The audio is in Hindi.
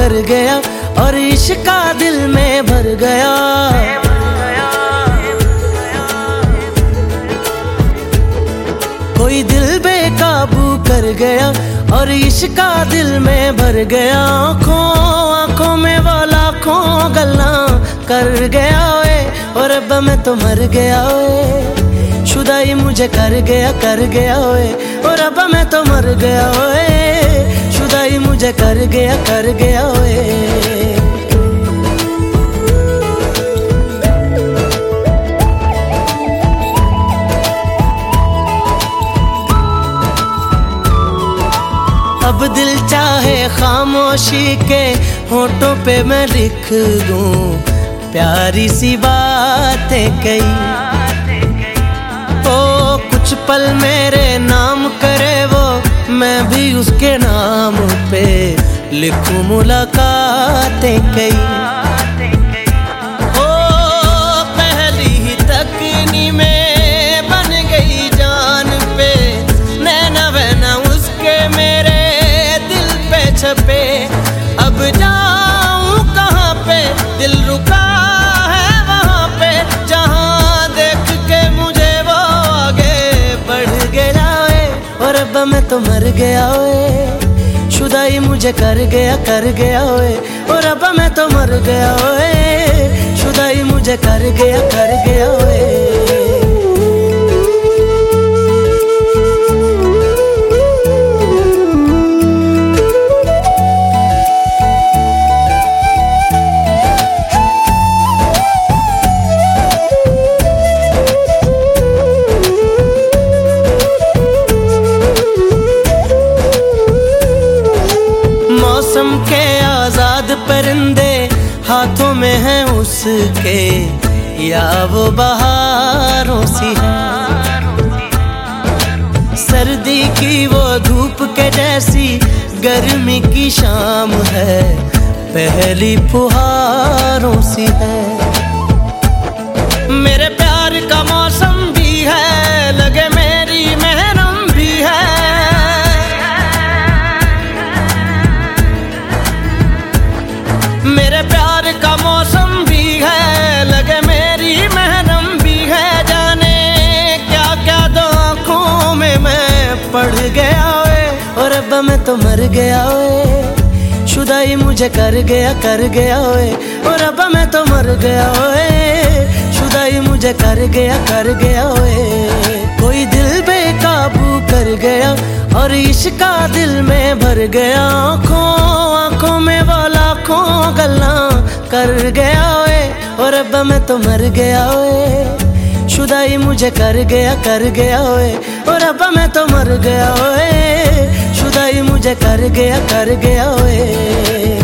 कर गया और इश्क का दिल में भर गया। कोई दिल बेकाबू कर गया और इश्क का दिल में भर गया। आंखों में वो लाखों गल्लां कर गया ओए, और अब मैं तो मर गया ओए। शुदाई मुझे कर गया ओए, और अब मैं तो मर गया ओए। शुदाई मुझे कर गया ओए। अब दिल चाहे खामोशी के होठों पे मैं लिख दूं प्यारी सी बातें कई। ओ कुछ पल मेरे नाम करे वो, मैं भी उसके नाम पे लिखूं मुलाकातें कई। ओ पहली ही तकनी में बन गई जान पे, नैना वैना उसके मेरे छपे। अब जाऊं कहाँ पे, दिल रुका है वहाँ पे, जहाँ देख के मुझे वो आगे बढ़ गया ओए, और अब मैं तो मर गया ओए। शुदाई मुझे कर गया ओए, और अब मैं तो मर गया ओए। शुदाई मुझे कर गया ओए। मौसम के आजाद परिंदे हाथों में हैं उसके, या वो बहारों सी है। सर्दी की वो धूप के जैसी गर्मी की शाम है, पहली फुहारों सी है। मेरे प्यार का मौसम भी है, लगे मेरी महरम भी है। मेरे प्यार का मौसम भी है, लगे मेरी महरम भी है। जाने क्या क्या दो आँखों में मैं पढ़ गया ओए, और अब मैं तो मर गया ओए। शुदाई मुझे कर गया ओए, और अब मैं तो मर गया ओए। शुदाई मुझे कर गया ओए। कोई दिल बेकाबू कर गया और इश्क का दिल में भर गया। आंखों में वो लाखों गल्लां कर गया ओए, और अब मैं तो मर गया ओए। शुदाई मुझे कर गया ओए, और अब मैं तो मर गया ओए। शुदाई मुझे कर गया ओए।